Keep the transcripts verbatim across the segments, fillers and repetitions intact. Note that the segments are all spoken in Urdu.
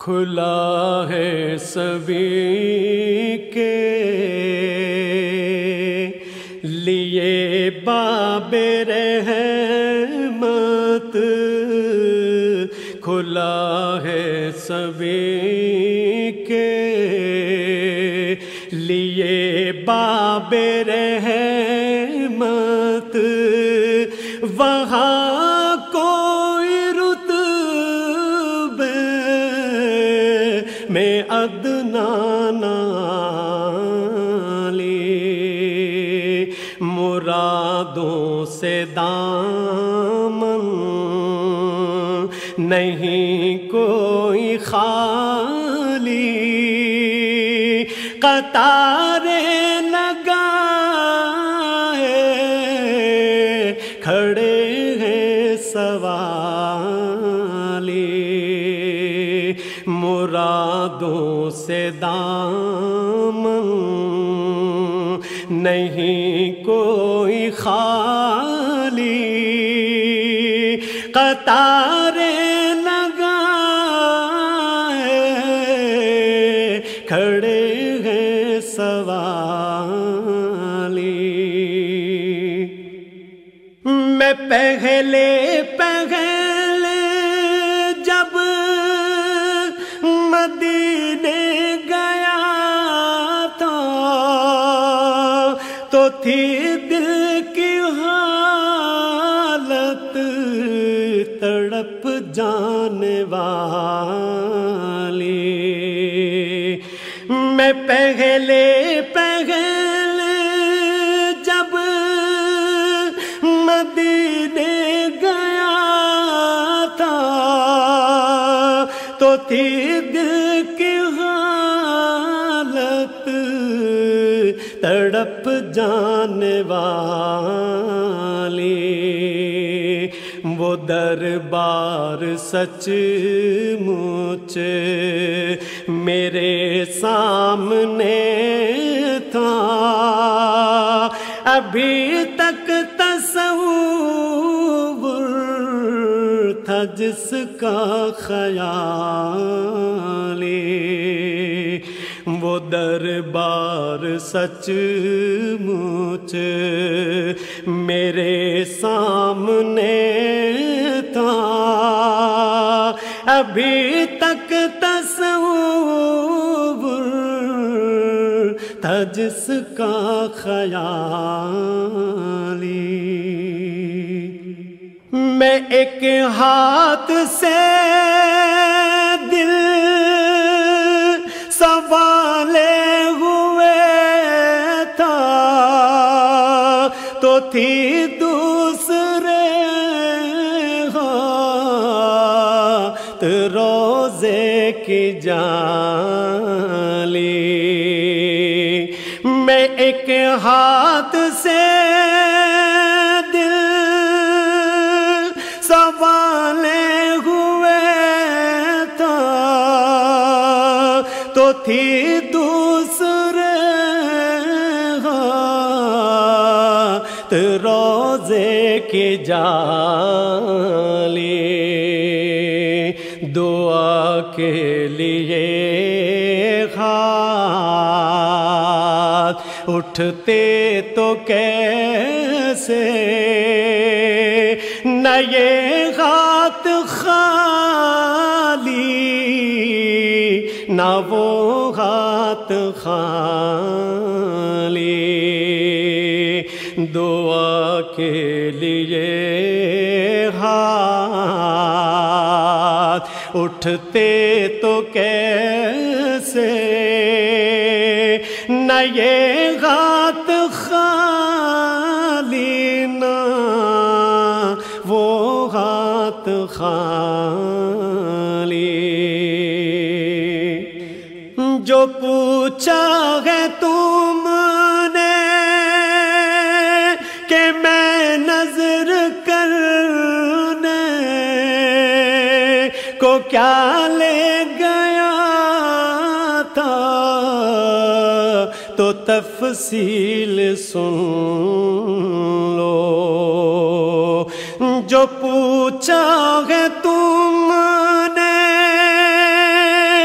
کھلا ہے سبھی کے لیے باب رحمت، کھلا ہے سبھی کے لیے باب رحمت، وہاں کوئی رتبے میں ادنا نہ لی، مرادوں سے دامن نہیں کوئی خالی، قطاریں لگائے کھڑے ہیں سوالی، مرادوں سے دامن نہیں کوئی خالی، قطاریں لگائے کھڑے ہیں سوالی، میں پہلے پہلے جب مدینے گیا تھا تو تھی دل کی حالت تڑپ جانے والی، میں پہلے پہلے جب مدینے گیا تھا تو تھی دل کی حالت تڑپ جانے والی، وہ دربار سچ مچ میرے سامنے تھا، ابھی تک تصور تھا جس کا خیالی، وہ دربار سچ مچ میرے سامنے تھا، ابھی تک تصور تھا جس کا خیالی، میں ایک ہاتھ سے دل سنبھالے ہوئے تھا تو تھی دوسرے ہاتھ روزے کی جالی، میں ایک ہاتھ سے دل سنبھالے ہوئے تھا تو تھی دوسرے ہاتھ روزے کی جالی، دعا کے لیے ہاتھ اٹھتے تو کیسے، نہ یہ ہاتھ خالی نہ وہ ہاتھ خالی، دعا کے لیے ہاتھ اٹھتے تو کیسے، نہ یہ ہاتھ خالی نہ وہ ہاتھ خالی، جو پوچھا ہے تم نے کہ میں نظر کرنے کو کیا لے گیا تھا تو تفصیل سن لو، جو پوچھا ہے تم نے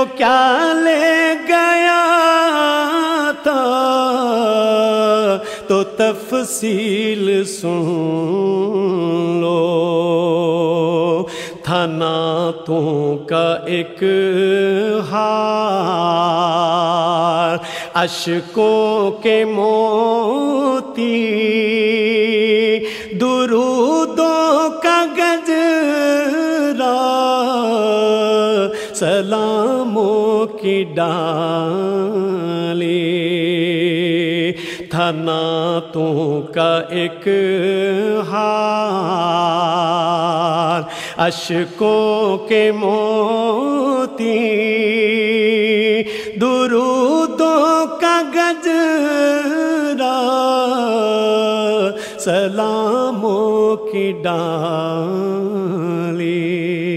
کیا لے گیا تھا تو تفصیل سن لو، تھا نعتوں کا ایک ہار، اشکوں کے موتی، درودوں کا گجرا، سلاموں کی ڈالی، تھا نعتوں کا ایک ہار، اشکوں کے موتی، درودوں کا گجرا، سلاموں کی ڈالی۔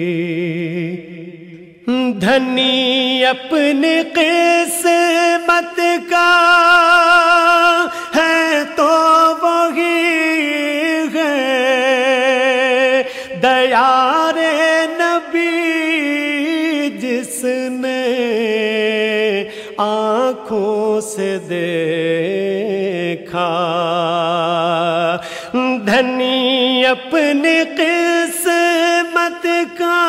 دھنی اپنے قسمت کا ہے تو وہی ہے، دیار نبی جس نے آنکھوں سے دیکھا، دھنی اپنی قسمت کا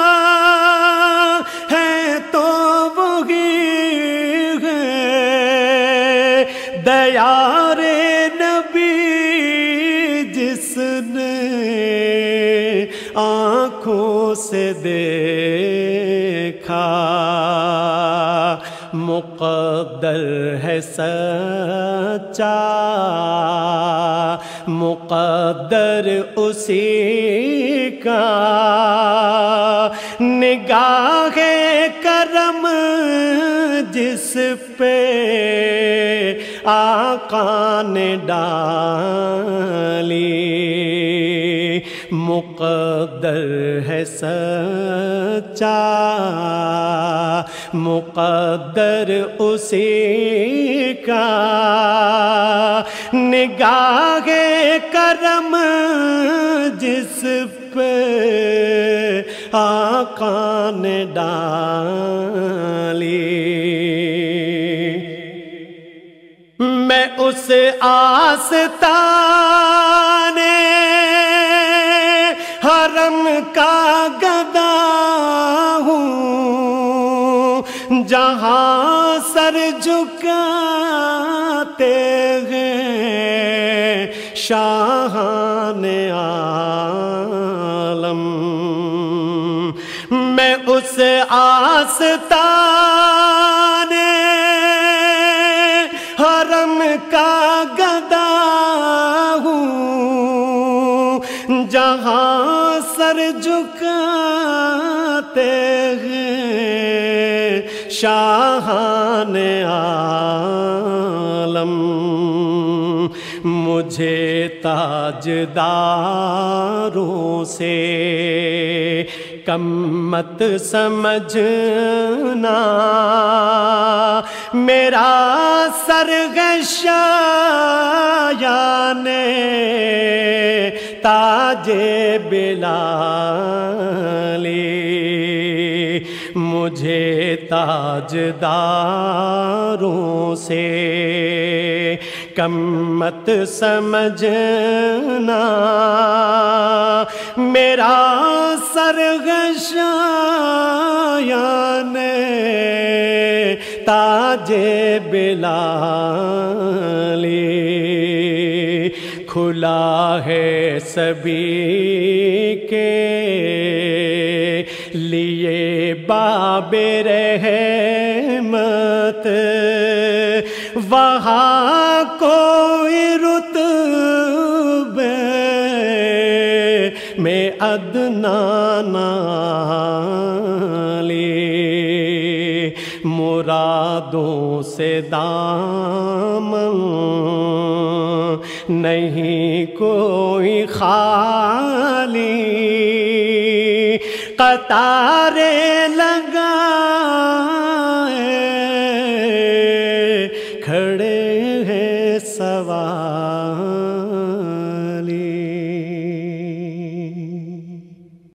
ہے تو وہی ہے، دیار نبی جس نے آنکھوں سے دیکھا، مقدر ہے سچا، مقدر اسی کا، نگاہ کرم جس پہ آقا نے ڈالی، مقدر ہے سچا، مقدر اسی کا، نگاہ کرم جس پہ آقا نے ڈالی۔ میں اس آستانے حرم کا گدا ہوں، جہاں سر جھکاتے ہیں شاہان عالم۔ میں اس آستانے حرم کا گدا ہوں، جہاں سر جھکاتے ہیں شاہان عالم۔ مجھے تاجداروں سے کم مت سمجھنا، میرا سرگشایان تاج بلالی، مجھے تاجداروں سے کم مت سمجھنا، میرا سرگشایان تاج بلالی، کھلا ہے سبھی کے لیے باب رحمت، وہاں کوئی رتبے میں ادنا نالی، مرادوں سے دامن نہیں کوئی خالی، قطارے لگا